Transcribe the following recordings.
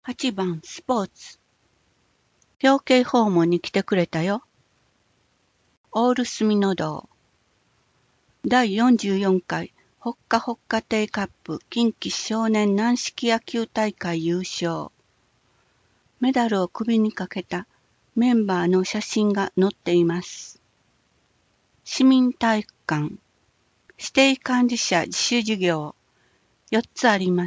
8番スポーツ。表敬訪問に来てくれたよ。オールスミノ道。第44回ほっかほっかテイカップ近畿少年軟式野球大会優勝。メダルを首にかけたメンバーの写真が載っています。市民体育館。指定管理者自主授業。4つあります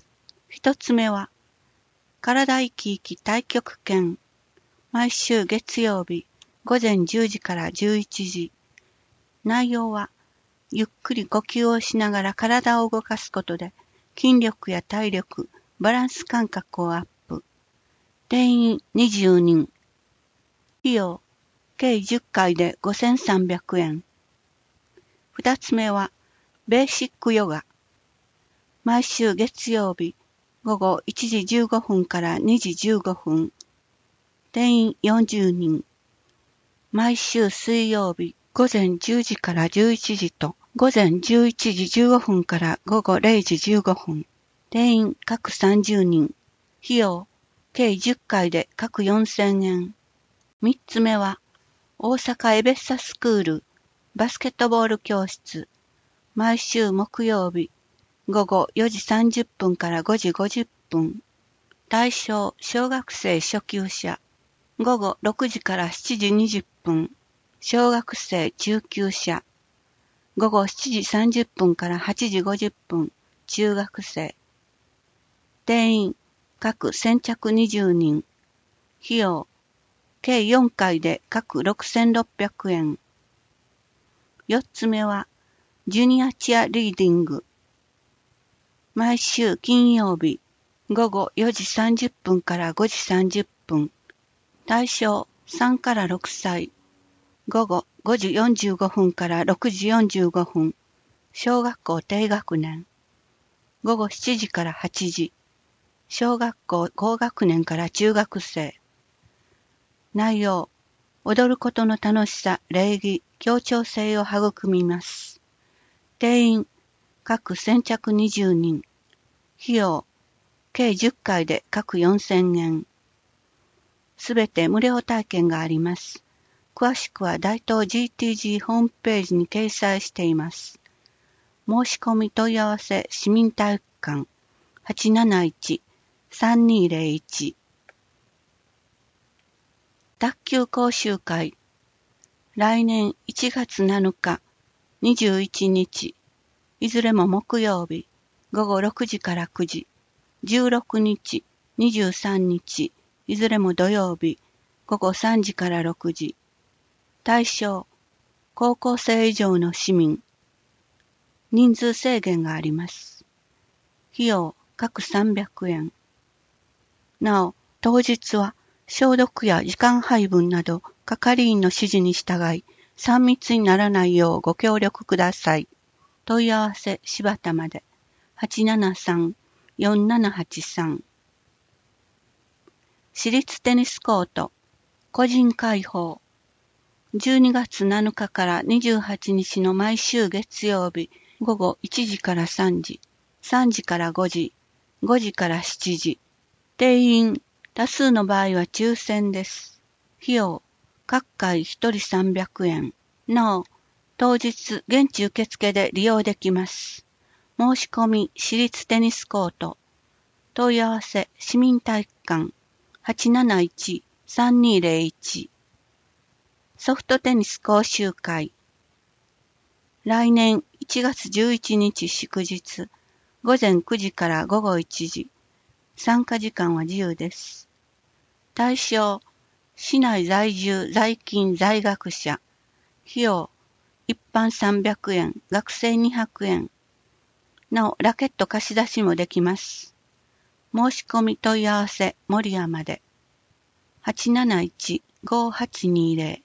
。1つ目は、体生き生き太極拳。毎週月曜日午前10時から11時。内容は、ゆっくり呼吸をしながら体を動かすことで、筋力や体力、バランス感覚をアップ。定員20人。費用、計10回で5300円。2つ目は、ベーシックヨガ。毎週月曜日、午後1時15分から2時15分。定員40人。毎週水曜日、午前10時から11時と、午前11時15分から午後0時15分。定員各30人。費用、計10回で各4000円。3つ目は、大阪エベッサスクール、バスケットボール教室。毎週木曜日、午後4時30分から5時50分。対象、小学生初級者。午後6時から7時20分。小学生中級者。午後7時30分から8時50分。中学生。定員、各先着20人。費用、計4回で各6600円。4つ目は、ジュニアチアリーディング。毎週金曜日、午後4時30分から5時30分。対象3から6歳。午後5時45分から6時45分。小学校低学年。午後7時から8時。小学校高学年から中学生。内容、踊ることの楽しさ、礼儀、協調性を育みます。定員、各先着20人。費用、計10回で各4000円。すべて無料体験があります。詳しくは大東 GTG ホームページに掲載しています。申し込み問い合わせ市民体育館 871-3201。卓球講習会。来年1月7日、21日、いずれも木曜日、午後6時から9時、16日、23日、いずれも土曜日、午後3時から6時。対象、高校生以上の市民。人数制限があります。費用、各300円。なお、当日は消毒や時間配分など、係員の指示に従い、3密にならないようご協力ください。問い合わせ、柴田まで。873-4783。私立テニスコート、個人開放。12月7日から28日の毎週月曜日、午後1時から3時、3時から5時、5時から7時。定員、多数の場合は抽選です。費用、各回1人300円。なお、当日現地受付で利用できます。申し込み、私立テニスコート。問い合わせ、市民体育館。871-3201。ソフトテニス講習会。来年1月11日祝日、午前9時から午後1時。参加時間は自由です。対象、市内在住、在勤、在学者。費用、一般300円、学生200円。なお、ラケット貸し出しもできます。申し込み問い合わせ、森屋まで。871-5820。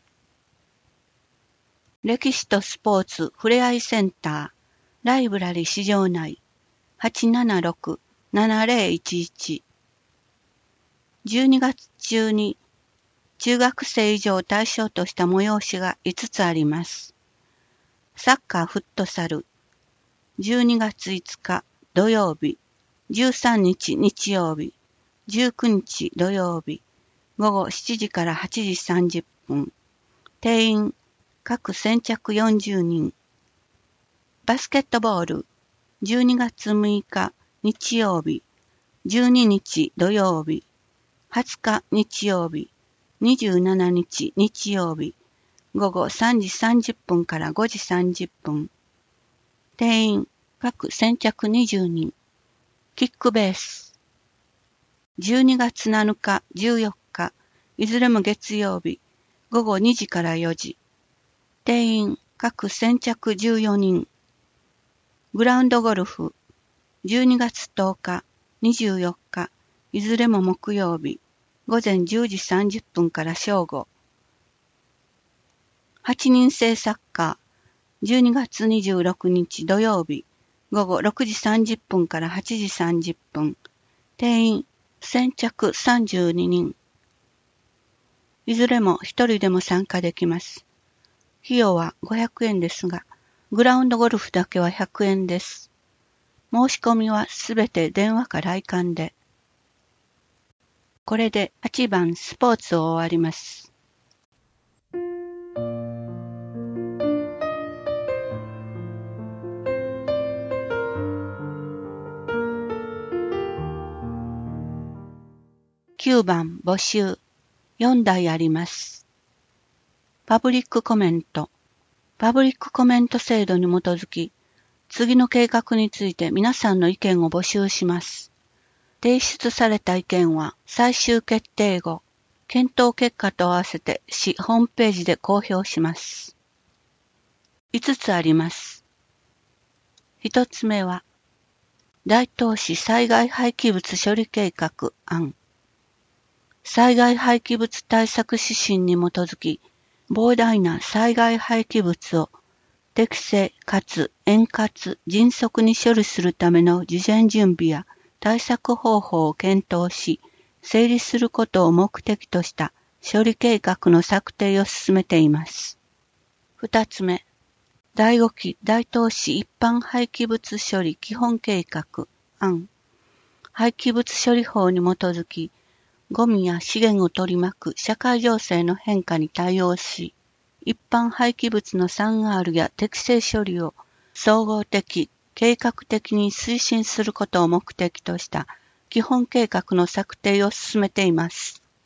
歴史とスポーツふれあいセンター、ライブラリ市場内。876-7011。12月中に中学生以上を対象とした催しが5つあります。サッカーフットサル。12月5日土曜日、13日日曜日、 19日土曜日、午後7時から8時30分。定員、各先着40人。バスケットボール、12月6日日曜日、12日土曜日、20日日曜日、27日日曜日、午後3時30分から5時30分。定員、各先着20人。キックベース。12月7日、14日、いずれも月曜日、午後2時から4時。定員、各先着14人。グラウンドゴルフ。12月10日、24日、いずれも木曜日、午前10時30分から正午。8人制サッカー。12月26日土曜日、午後6時30分から8時30分。定員、先着32人。いずれも一人でも参加できます。費用は500円ですが、グラウンドゴルフだけは100円です。申し込みはすべて電話か来館で。これで8番スポーツを終わります。9番募集。4題あります。パブリックコメント。パブリックコメント制度に基づき、次の計画について皆さんの意見を募集します。提出された意見は最終決定後、検討結果と合わせて市ホームページで公表します。5つあります。1つ目は、大東市災害廃棄物処理計画案。災害廃棄物対策指針に基づき、膨大な災害廃棄物を適正かつ円滑迅速に処理するための事前準備や対策方法を検討し、整理することを目的とした処理計画の策定を進めています。2つ目、第5期大東市一般廃棄物処理基本計画案。廃棄物処理法に基づき、ゴミや資源を取り巻く社会情勢の変化に対応し、一般廃棄物の 3R や適正処理を総合的、計画的に推進することを目的とした基本計画の策定を進めています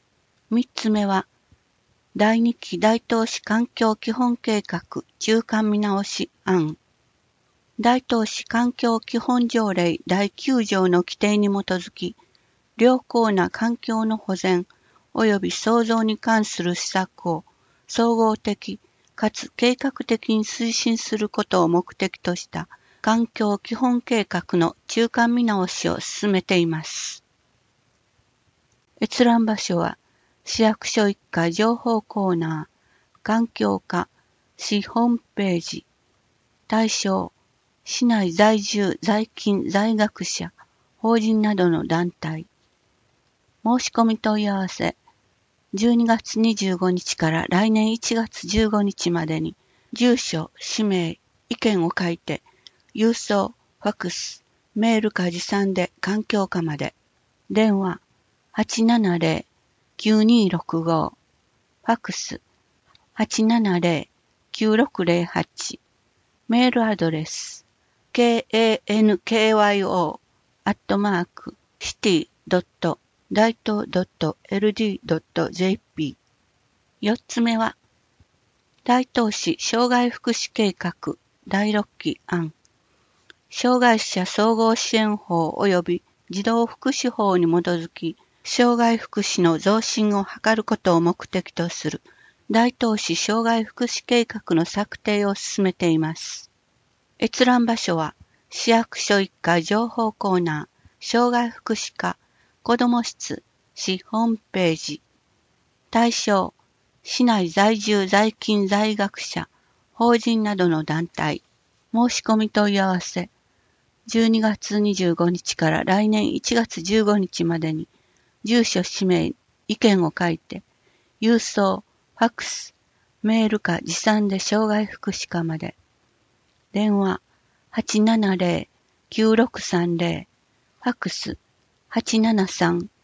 。3つ目は、第2期大東市環境基本計画中間見直し案。大東市環境基本条例第9条の規定に基づき、良好な環境の保全及び創造に関する施策を総合的かつ計画的に推進することを目的とした環境基本計画の中間見直しを進めています。閲覧場所は市役所1階情報コーナー、環境課、市ホームページ、対象、市内在住在勤在学者、法人などの団体。申し込み問い合わせ、12月25日から来年1月15日までに、住所、氏名、意見を書いて、郵送、ファックス、メールか持参で環境課まで。電話、870-9265。ファックス、870-9608。メールアドレス、kankyo@city.daito.ld.jp。4つ目は、大東市障害福祉計画第6期案。障害者総合支援法及び児童福祉法に基づき、障害福祉の増進を図ることを目的とする大東市障害福祉計画の策定を進めています。閲覧場所は、市役所1階情報コーナー、障害福祉課、子ども室、市ホームページ。対象、市内在住在勤在学者、法人などの団体。申し込み問い合わせ、12月25日から来年1月15日までに、住所氏名、意見を書いて、郵送、ファックス、メールか持参で障害福祉課まで。電話、870-9630、ファックス、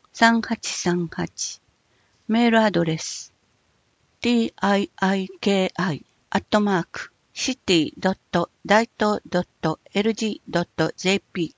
3838。メールアドレス tiiki@city.daito.lg.jp。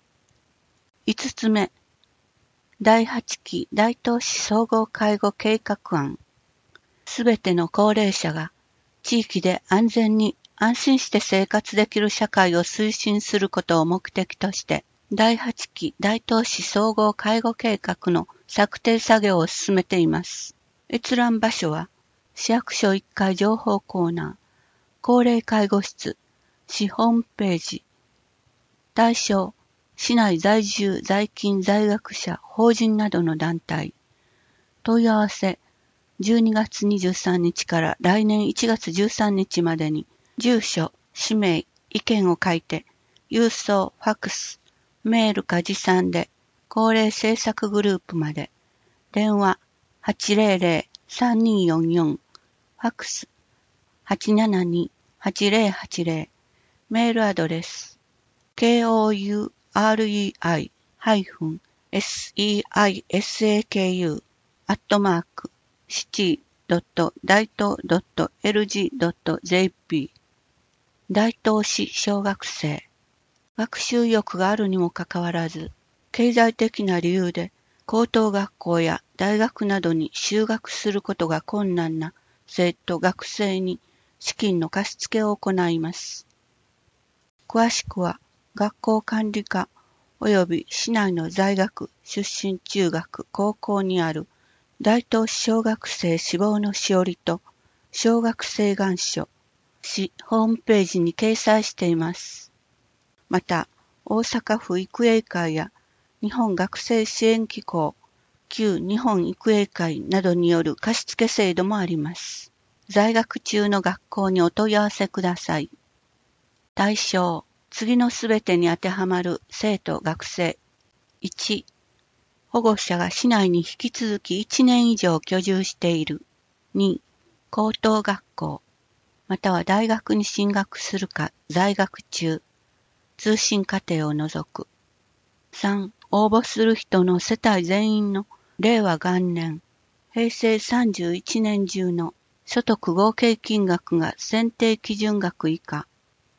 5つ目、第8期大東市総合介護計画案。すべての高齢者が地域で安全に安心して生活できる社会を推進することを目的として、第8期大東市総合介護計画の策定作業を進めています。閲覧場所は、市役所1階情報コーナー、高齢介護室、市ホームページ。対象、市内在住、在勤、在学者、法人などの団体。問い合わせ、12月23日から来年1月13日までに、住所、氏名、意見を書いて、郵送、ファックス、メールか持参で、高齢政策グループまで。電話、800-3244、ファックス、872-8080、メールアドレス、kourei-seisaku@city.daito.lg.jp。 大東市小学生。学習意欲があるにもかかわらず、経済的な理由で高等学校や大学などに就学することが困難な生徒学生に資金の貸し付けを行います。詳しくは学校管理課及び市内の在学、出身中学、高校にある大東市小学生志望のしおりと小学生願書、市ホームページに掲載しています。また、大阪府育英会や日本学生支援機構、旧日本育英会などによる貸付制度もあります。在学中の学校にお問い合わせください。対象、次のすべてに当てはまる生徒学生。1、保護者が市内に引き続き1年以上居住している。2、高等学校、または大学に進学するか在学中、通信課程を除く。3、応募する人の世帯全員の令和元年、平成31年中の所得合計金額が選定基準額以下。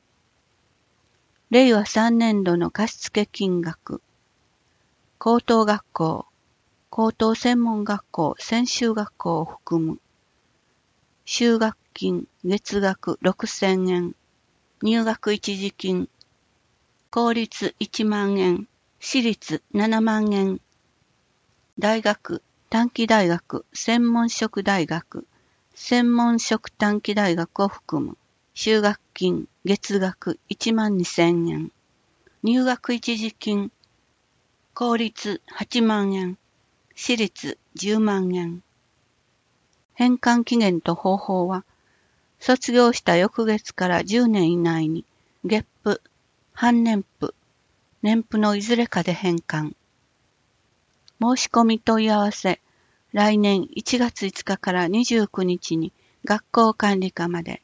令和3年度の貸付金額。高等学校、高等専門学校、専修学校を含む。修学金、月額6000円。入学一時金。公立1万円。私立7万円。大学、短期大学、専門職大学、専門職短期大学を含む。修学金、月額1万2000円。入学一時金、公立8万円。私立10万円。返還期限と方法は、卒業した翌月から10年以内に、月賦、半年賦、年賦のいずれかで返還。申し込み問い合わせ、来年1月5日から29日に学校管理課まで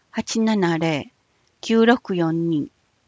870-9642。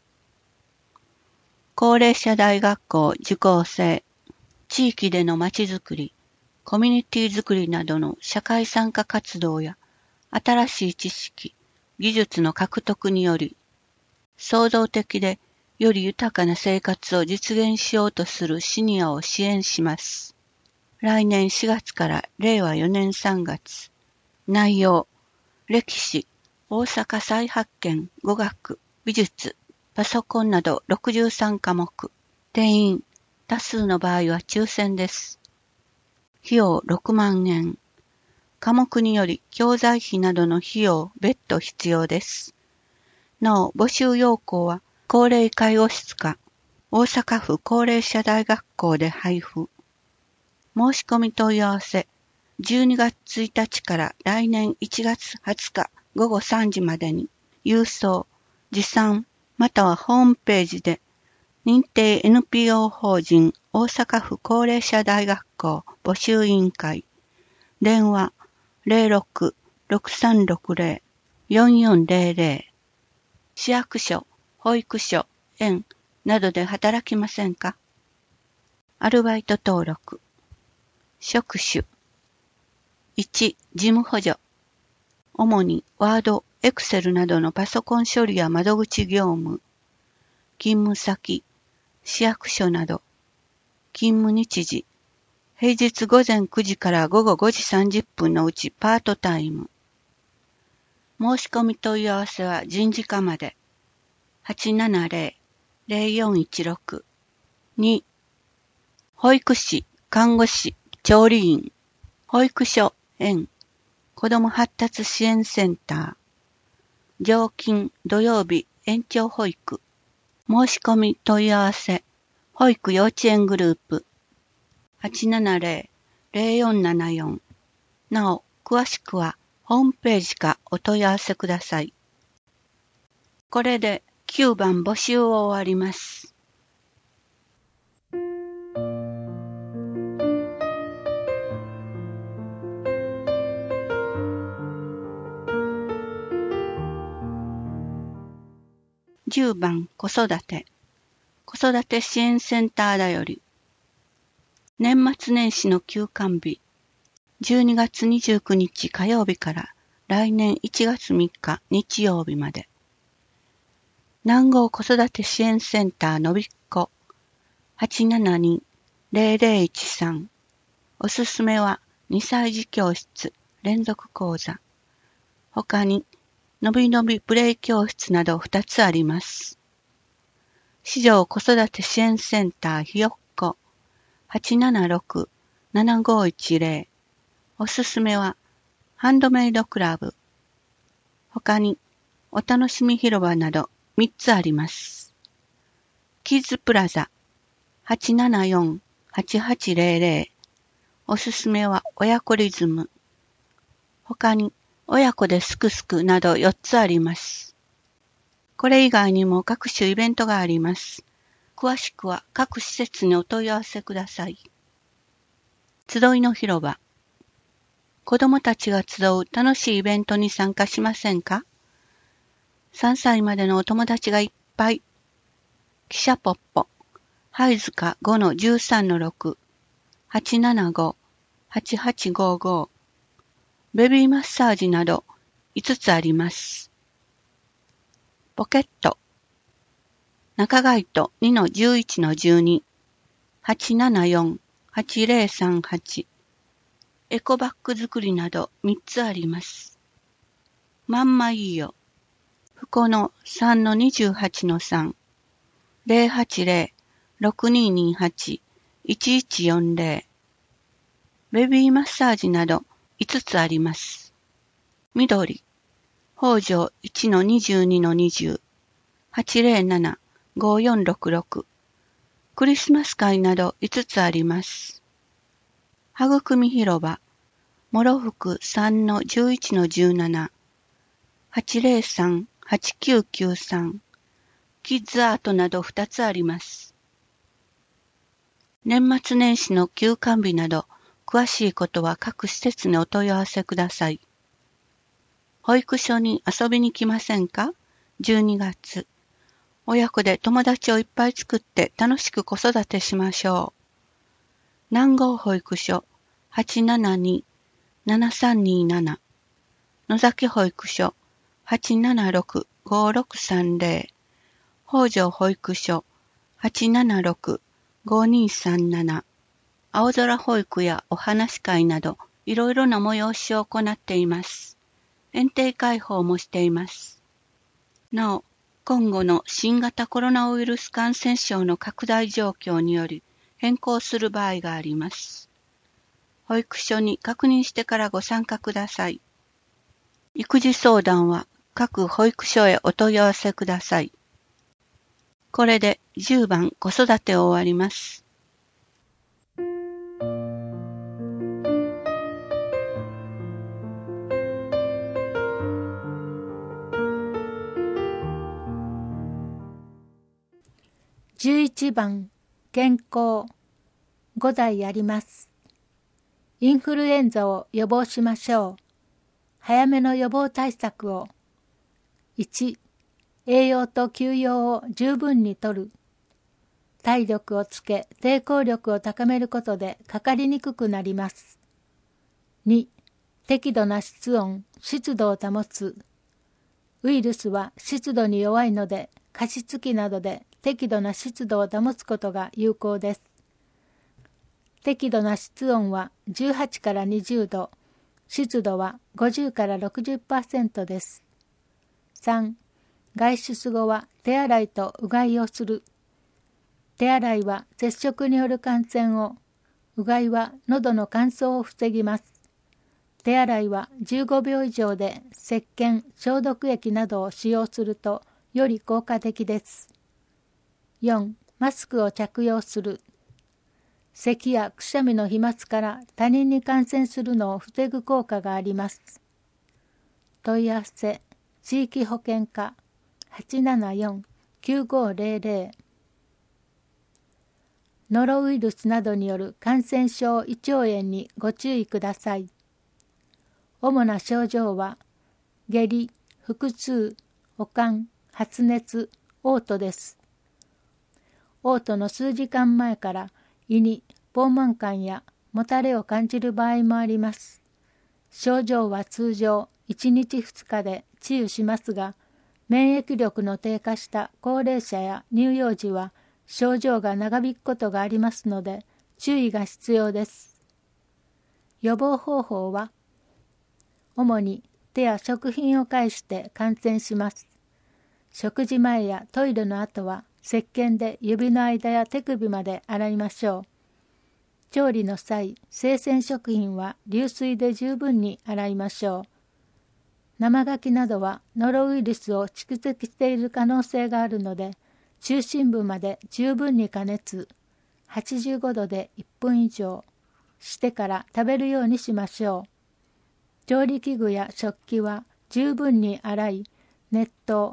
高齢者大学校受講生、地域でのまちづくり、コミュニティづくりなどの社会参加活動や新しい知識、技術の獲得により、創造的でより豊かな生活を実現しようとするシニアを支援します。来年4月から令和4年3月。内容、歴史、大阪再発見、語学、美術、パソコンなど63科目。定員、多数の場合は抽選です。費用6万円。科目により教材費などの費用別途必要です。なお、募集要項は、高齢介護室か、大阪府高齢者大学校で配布。申し込み問い合わせ、12月1日から来年1月20日午後3時までに、郵送、持参、またはホームページで、認定 NPO 法人大阪府高齢者大学校募集委員会、電話06-6360-4400、市役所、保育所、園などで働きませんか？アルバイト登録。 職種。1、事務補助。主にワード、エクセルなどのパソコン処理や窓口業務。勤務先、市役所など。勤務日時。平日午前9時から午後5時30分のうちパートタイム。申し込み問い合わせは人事課まで。870-0416。2、保育士、看護師、調理員。保育所、園。子ども発達支援センター。常勤、土曜日、延長保育。申し込み問い合わせ。保育幼稚園グループ。870-0474。なお、詳しくは、ホームページかお問い合わせください。これで9番募集を終わります。10番子育て。子育て支援センターだより。年末年始の休館日。12月29日火曜日から来年1月3日日曜日まで。南郷子育て支援センターのびっこ 872-0013。おすすめは2歳児教室連続講座。他にのびのびプレイ教室など2つあります。市場子育て支援センターひよっこ 876-7510。おすすめはハンドメイドクラブ。他にお楽しみ広場など3つあります。キッズプラザ 874-8800。おすすめは親子リズム。他に親子ですくすくなど4つあります。これ以外にも各種イベントがあります。詳しくは各施設にお問い合わせください。集いの広場。子どもたちが集う楽しいイベントに参加しませんか？ 3 歳までのお友達がいっぱい。汽車ポッポ。はいずか 5-13-6。875-8855。ベビーマッサージなど5つあります。ポケット。中街と 2-11-12。874-8038。エコバッグ作りなど3つあります。まんまいいよ。ふこの 3-28-3。080-6228-1140。ベビーマッサージなど5つあります。緑。北条 1-22-20。807-5466。クリスマス会など5つあります。はぐくみ広場。もろふく 3-11-17。803-8993。キッズアートなど2つあります。年末年始の休館日など、詳しいことは各施設にお問い合わせください。保育所に遊びに来ませんか？ 12 月。親子で友達をいっぱい作って楽しく子育てしましょう。南郷保育所 872-7327。野崎保育所 876-5630。北条保育所 876-5237。青空保育やお話会などいろいろな催しを行っています。園庭開放もしています。なお、今後の新型コロナウイルス感染症の拡大状況により変更する場合があります。保育所に確認してからご参加ください。育児相談は各保育所へお問い合わせください。これで10番子育てを終わります。 11番健康5題あります。インフルエンザを予防しましょう。早めの予防対策を。1、栄養と休養を十分にとる。 体力をつけ、抵抗力を高めることでかかりにくくなります。2、適度な室温、湿度を保つ。ウイルスは湿度に弱いので、加湿器などで適度な湿度を保つことが有効です。適度な室温は18から20度、湿度は50から 60% です。3、外出後は手洗いとうがいをする。手洗いは接触による感染を、うがいは喉の乾燥を防ぎます。手洗いは15秒以上で石鹸、消毒液などを使用するとより効果的です。4、マスクを着用する。咳やくしゃみの飛沫から他人に感染するのを防ぐ効果があります。問い合わせ、地域保健課 874-9500。ノロウイルスなどによる感染症胃腸炎にご注意ください。主な症状は、下痢、腹痛、悪寒、発熱、嘔吐です。嘔吐の数時間前から胃に膨満感やもたれを感じる場合もあります。症状は通常1日2日で治癒しますが、免疫力の低下した高齢者や乳幼児は症状が長引くことがありますので注意が必要です。予防方法は、主に手や食品を介して感染します。食事前やトイレの後は石鹸で指の間や手首まで洗いましょう。調理の際、生鮮食品は流水で十分に洗いましょう。生牡蠣などはノロウイルスを蓄積している可能性があるので、中心部まで十分に加熱、85度で1分以上してから食べるようにしましょう。調理器具や食器は十分に洗い、熱湯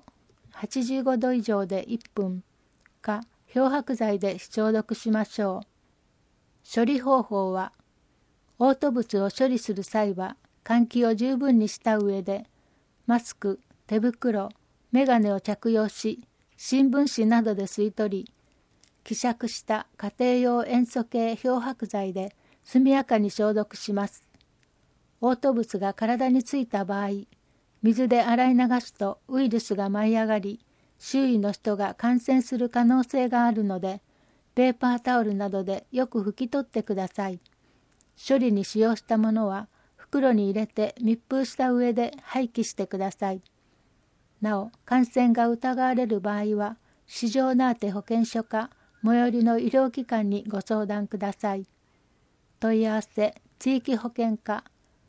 85度以上で1分か漂白剤で消毒しましょう。処理方法は、嘔吐物を処理する際は換気を十分にした上で、マスク、手袋、メガネを着用し、新聞紙などで吸い取り、希釈した家庭用塩素系漂白剤で速やかに消毒します。嘔吐物が体についた場合、水で洗い流すとウイルスが舞い上がり、周囲の人が感染する可能性があるので、ペーパータオルなどでよく拭き取ってください。処理に使用したものは袋に入れて密封した上で廃棄してください。なお、感染が疑われる場合は、市場ナーテ保健所か最寄りの医療機関にご相談ください。問い合わせ、地域保健課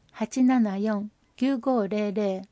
874-9500。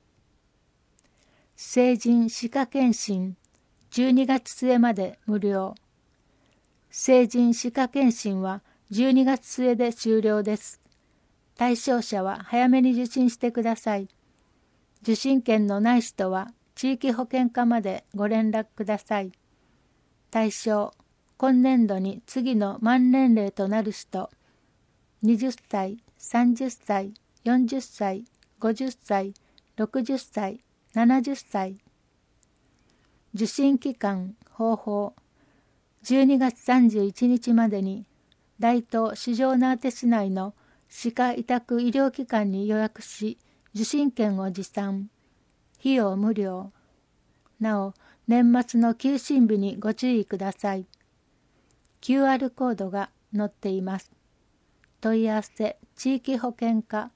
成人歯科検診、12月末まで無料。成人歯科検診は12月末で終了です。対象者は早めに受診してください。受診券のない人は地域保健課までご連絡ください。対象、今年度に次の満年齢となる人、20歳、30歳、40歳、50歳、60歳、70歳。受診期間、方法、12月31日までに大東市場ナーテ市内の歯科委託医療機関に予約し、受診券を持参。費用無料。なお、年末の休診日にご注意ください。QR コードが載っています。問い合わせ、地域保健課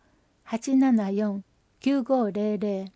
874-9500。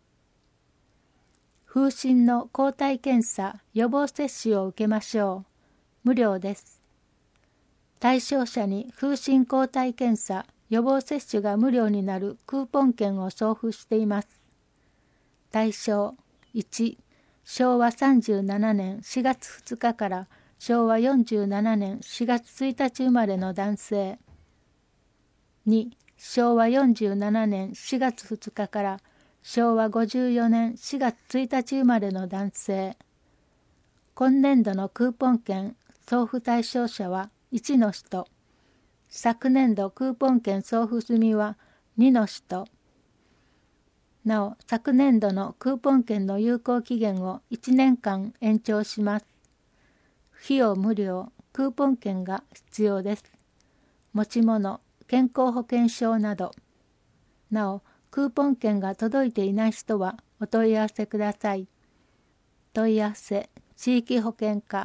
風疹の抗体検査予防接種を受けましょう。無料です。対象者に風疹抗体検査予防接種が無料になるクーポン券を送付しています。対象1、昭和37年4月2日から昭和47年4月1日生まれの男性。2、昭和47年4月2日から昭和54年4月1日生まれの男性。今年度のクーポン券送付対象者は1の人。昨年度クーポン券送付済みは2の人。なお、昨年度のクーポン券の有効期限を1年間延長します。 費用無料、クーポン券が必要です。持ち物、健康保険証など。なお、クーポン券が届いていない人はお問い合わせください。問い合わせ、地域保険課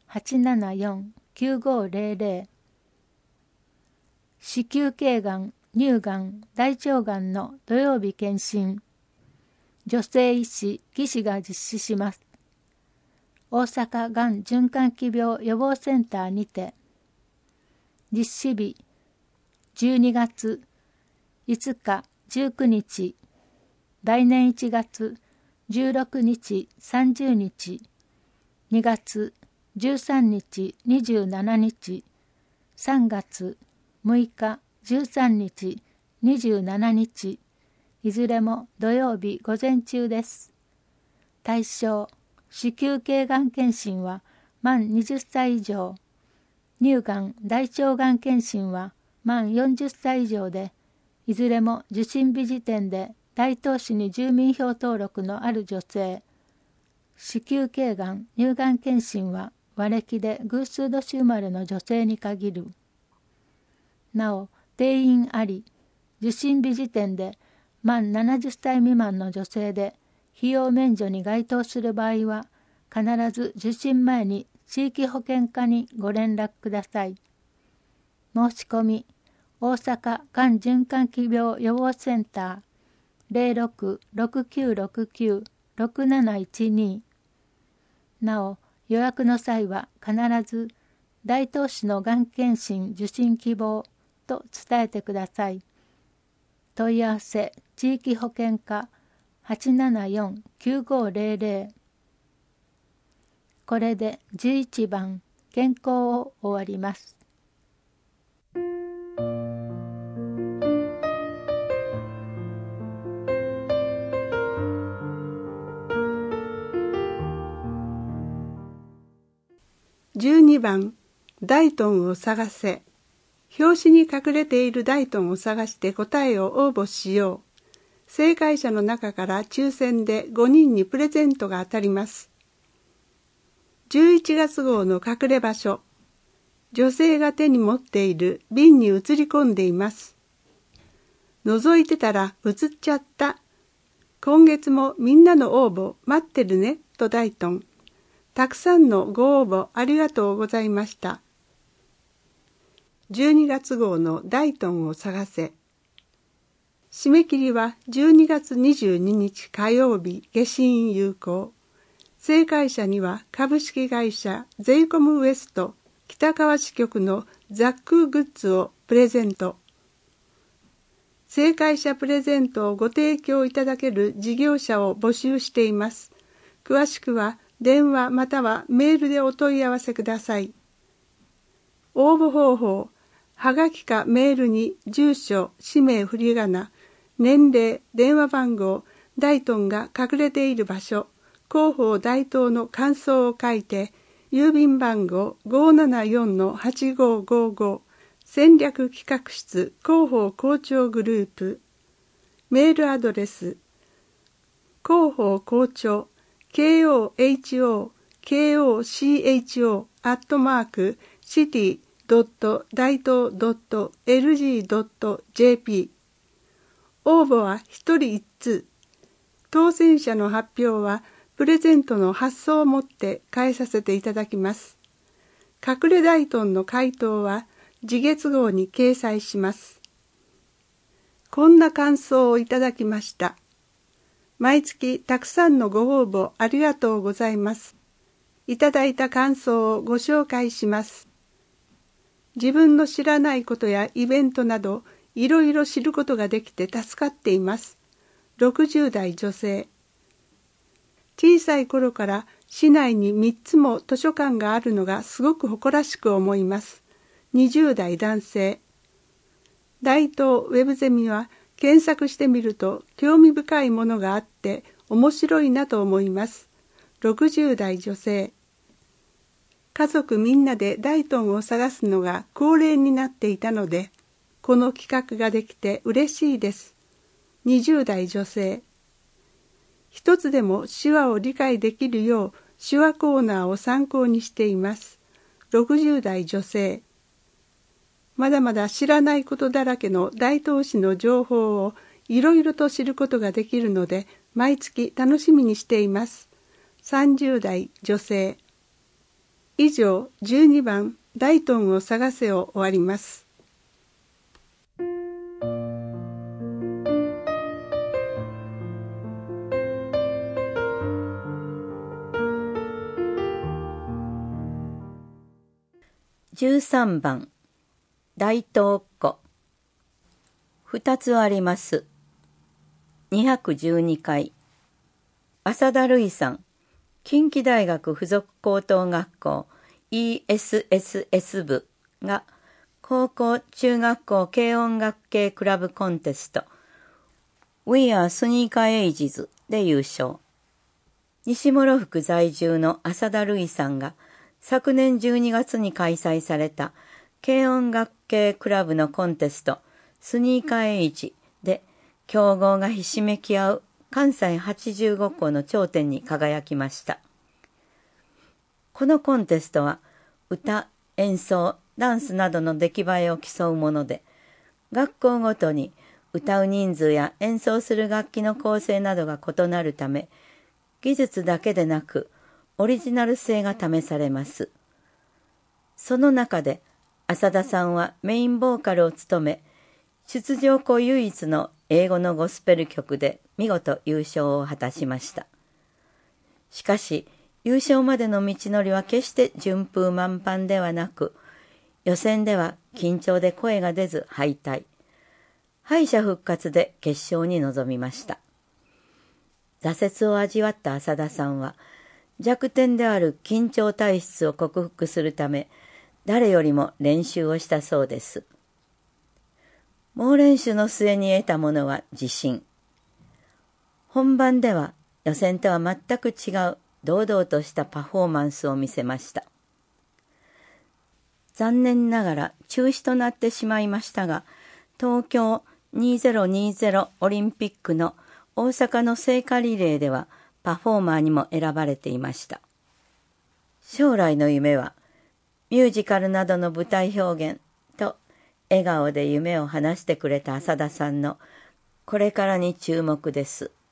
874-9500。子宮頸がん、乳がん、大腸がんの土曜日検診。女性医師・技師が実施します。大阪がん循環器病予防センターにて。実施日、12月5日、19日、来年1月16日、30日、2月13日、27日、3月6日、13日、27日、いずれも土曜日午前中です。対象、子宮頸がん検診は満20歳以上、乳がん、大腸がん検診は満40歳以上で、いずれも受診日時点で大東市に住民票登録のある女性。子宮頸がん、乳がん検診は和暦で偶数年生まれの女性に限る。なお、定員あり、受診日時点で満70歳未満の女性で費用免除に該当する場合は、必ず受診前に地域保険課にご連絡ください。申し込み、大阪がん循環器病予防センター 06-6969-6712。なお、予約の際は必ず大東市のがん検診受診希望と伝えてください。問い合わせ、地域保険課 874-9500。これで11番、健康を終わります。 12番、大頓を探せ。表紙に隠れている大頓を探して答えを応募しよう。正解者の中から抽選で5人にプレゼントが当たります。11月号の隠れ場所。女性が手に持っている瓶に映り込んでいます。覗いてたら映っちゃった。今月もみんなの応募待ってるねと大頓。たくさんのご応募ありがとうございました。12月号の大頓を探せ。締め切りは12月22日火曜日下診有効。正解者には株式会社ゼイコムウエスト北川支局のザックグッズをプレゼント。正解者プレゼントをご提供いただける事業者を募集しています。詳しくは電話またはメールでお問い合わせください。応募方法、はがきかメールに住所、氏名、振り仮名、年齢、電話番号、大頓が隠れている場所、広報大東の感想を書いて、郵便番号 574-8555 戦略企画室広報校長グループ。メールアドレス、広報校長kohocho.city.daito.lg.jp。 応募は一人一通。当選者の発表はプレゼントの発送をもって返させていただきます。隠れ大頓の回答は次月号に掲載します。こんな感想をいただきました。毎月たくさんのご応募ありがとうございます。いただいた感想をご紹介します。自分の知らないことやイベントなどいろいろ知ることができて助かっています。60代女性。小さい頃から市内に3つも図書館があるのがすごく誇らしく思います。20代男性。大東ウェブゼミは検索してみると興味深いものがあって面白いなと思います。60代女性。家族みんなで大頓を探すのが恒例になっていたので、この企画ができて嬉しいです。20代女性。一つでも手話を理解できるよう手話コーナーを参考にしています。 60代女性。まだまだ知らないことだらけの大東市の情報をいろいろと知ることができるので、毎月楽しみにしています。30代女性。以上、12番大東を探せを終わります。 13番大東っ子。2つあります。212回。浅田るいさん、近畿大学附属高等学校 ESSS 部が高校中学校軽音楽系クラブコンテスト We are Sneaker Ages で優勝。西諸福在住の浅田るいさんが昨年12月に開催された軽音楽系クラブのコンテストスニーカーエイジで強豪がひしめき合う関西85校の頂点に輝きました。このコンテストは歌、演奏、ダンスなどの出来栄えを競うもので、学校ごとに歌う人数や演奏する楽器の構成などが異なるため、技術だけでなくオリジナル性が試されます。その中で浅田さんはメインボーカルを務め、出場校唯一の英語のゴスペル曲で見事優勝を果たしました。しかし、優勝までの道のりは決して順風満帆ではなく、予選では緊張で声が出ず敗退。敗者復活で決勝に臨みました。挫折を味わった浅田さんは、弱点である緊張体質を克服するため、誰よりも練習をしたそうです。猛練習の末に得たものは自信。本番では予選とは全く違う堂々としたパフォーマンスを見せました。残念ながら中止となってしまいましたが、東京2020オリンピックの大阪の聖火リレーではパフォーマーにも選ばれていました。将来の夢はミュージカルなどの舞台表現と笑顔で夢を話してくれた浅田さんのこれからに注目です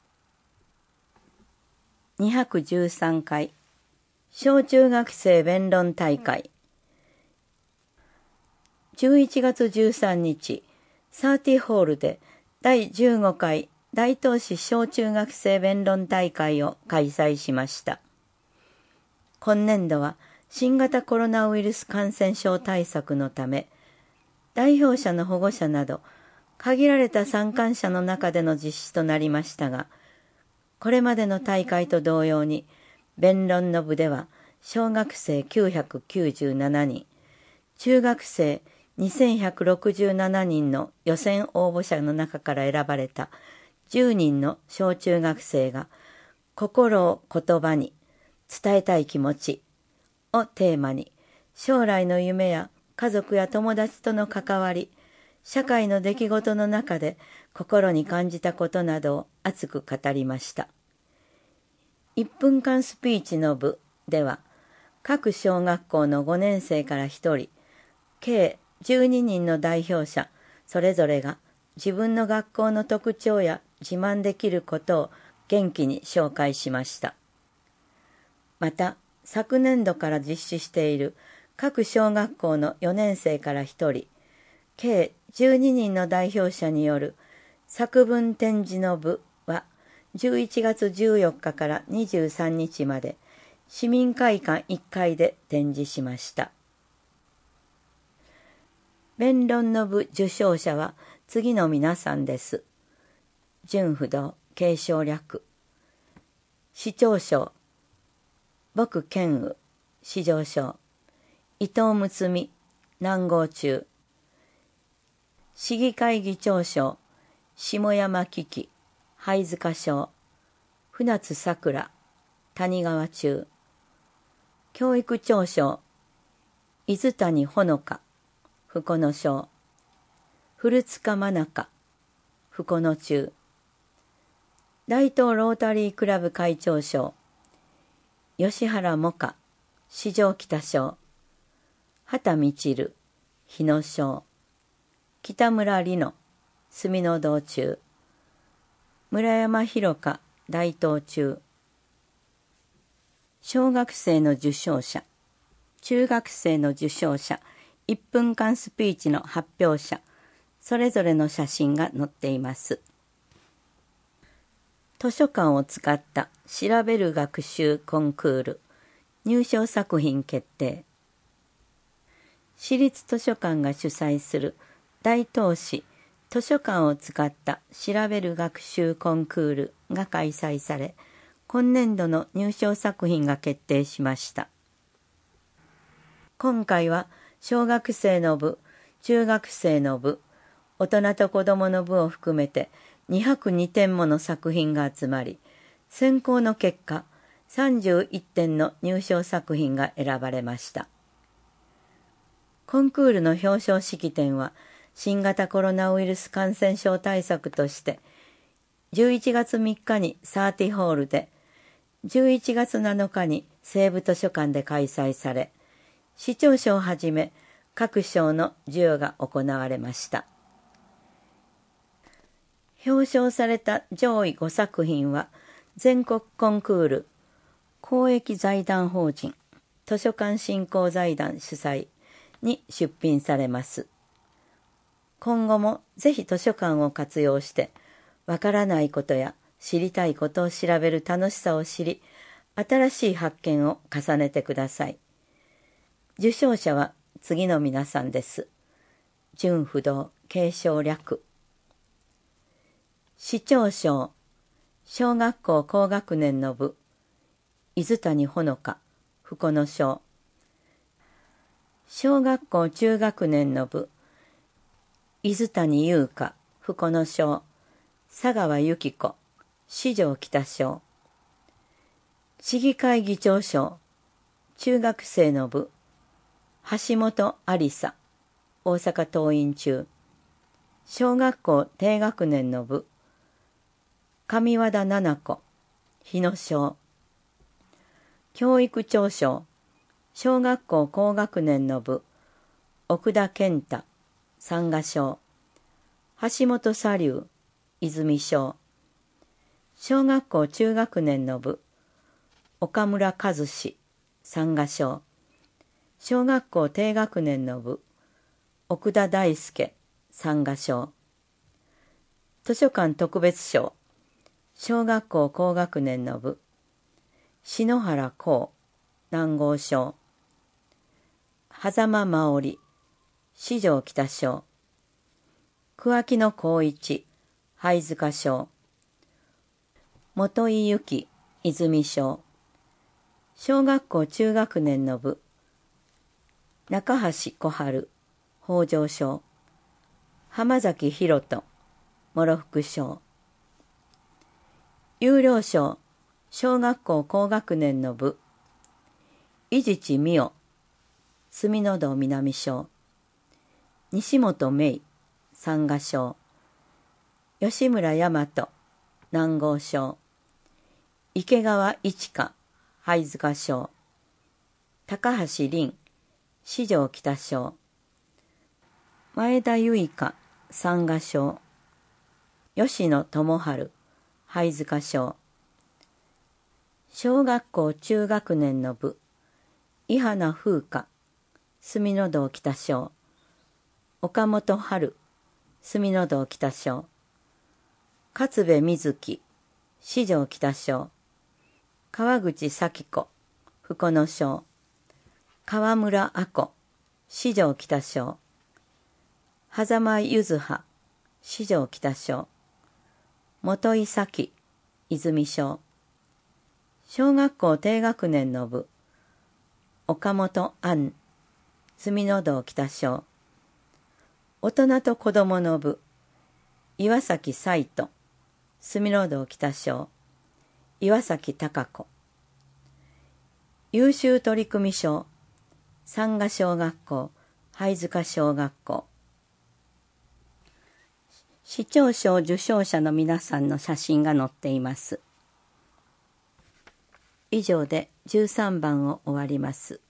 。213回小中学生弁論大会。11月13日、サーティホールで第15回大東市小中学生弁論大会を開催しました。今年度は新型コロナウイルス感染症対策のため、代表者の保護者など限られた参観者の中での実施となりましたが、これまでの大会と同様に弁論の部では小学生997人、中学生2167人の予選応募者の中から選ばれた10人の小中学生が心を言葉に伝えたい気持ちをテーマに将来の夢や家族や友達との関わり、社会の出来事の中で心に感じたことなどを熱く語りました。1分間スピーチの部では、各小学校の5年生から1人、計12人の代表者、それぞれが自分の学校の特徴や自慢できることを元気に紹介しました。また、昨年度から実施している各小学校の4年生から1人、計12人の代表者による作文展示の部は11月14日から23日まで市民会館1階で展示しました。弁論の部受賞者は次の皆さんです。順不動、継承略。市長賞、僕健宇、市場賞。伊藤睦美、南郷中。市議会議長賞、下山危機、灰塚賞。船津さくら、谷川中。教育長賞、伊豆谷ほのか、福野賞。古塚真中、福野中。大東ロータリークラブ会長賞、吉原萌歌、四条北賞。 畑みちる、日野翔、北村里乃、住の道中、村山弘香、大東中。小学生の受賞者、中学生の受賞者、1分間スピーチの発表者、それぞれの写真が載っています。図書館を使った調べる学習コンクール、入賞作品決定。市立図書館が主催する大東市図書館を使った調べる学習コンクールが開催され、今年度の入賞作品が決定しました。今回は小学生の部、中学生の部、大人と子どもの部を含めて202点もの作品が集まり、選考の結果、31点の入賞作品が選ばれました。コンクールの表彰式典は、新型コロナウイルス感染症対策として、11月3日にサーティホールで、11月7日に西部図書館で開催され、市長賞をはじめ各賞の授与が行われました。表彰された上位5作品は、全国コンクール公益財団法人図書館振興財団主催に出品されます。今後もぜひ図書館を活用して、わからないことや知りたいことを調べる楽しさを知り、新しい発見を重ねてください。受賞者は次の皆さんです。順不動、継承略。市長賞、小学校高学年の部、伊豆谷ほのか、福野賞。小学校中学年の部、伊豆谷優香、福野賞。佐川由紀子、四条北賞。市議会議長賞、中学生の部、橋本有沙、大阪桐蔭中。小学校低学年の部、上和田七子、日野賞。教育長賞、小学校高学年の部、奥田健太、三賀賞。橋本沙龍、泉賞。小学校中学年の部、岡村和志、三賀賞。小学校低学年の部、奥田大輔、三賀賞。図書館特別賞、小学校高学年の部、篠原光、南郷賞。狭間真織、四条北賞。桑木野光一、貝塚賞。本井由紀、泉賞。小学校中学年の部、中橋小春、北条賞。浜崎博人、諸福賞。優良賞、小学校高学年の部、伊地知美代、住の堂南賞。西本芽衣、三賀賞。吉村大和、南郷賞。池川一花、貝塚賞。高橋凛、四条北賞。前田結香、三賀賞。吉野智春、貝塚賞。小学校中学年の部、伊花風花、住の堂北賞。岡本春、住の堂北賞。勝部瑞希、四条北賞。川口咲子、福野賞。川村亜子、四条北賞。狭間柚葉、四条北賞。本井咲、泉賞。小学校低学年の部、岡本杏、住の堂北賞。大人と子どもの部、岩崎彩人、住の堂北賞。岩崎貴子。優秀取組賞、三賀小学校、貝塚小学校。市長賞受賞者の皆さんの写真が載っています。以上で13番を終わります。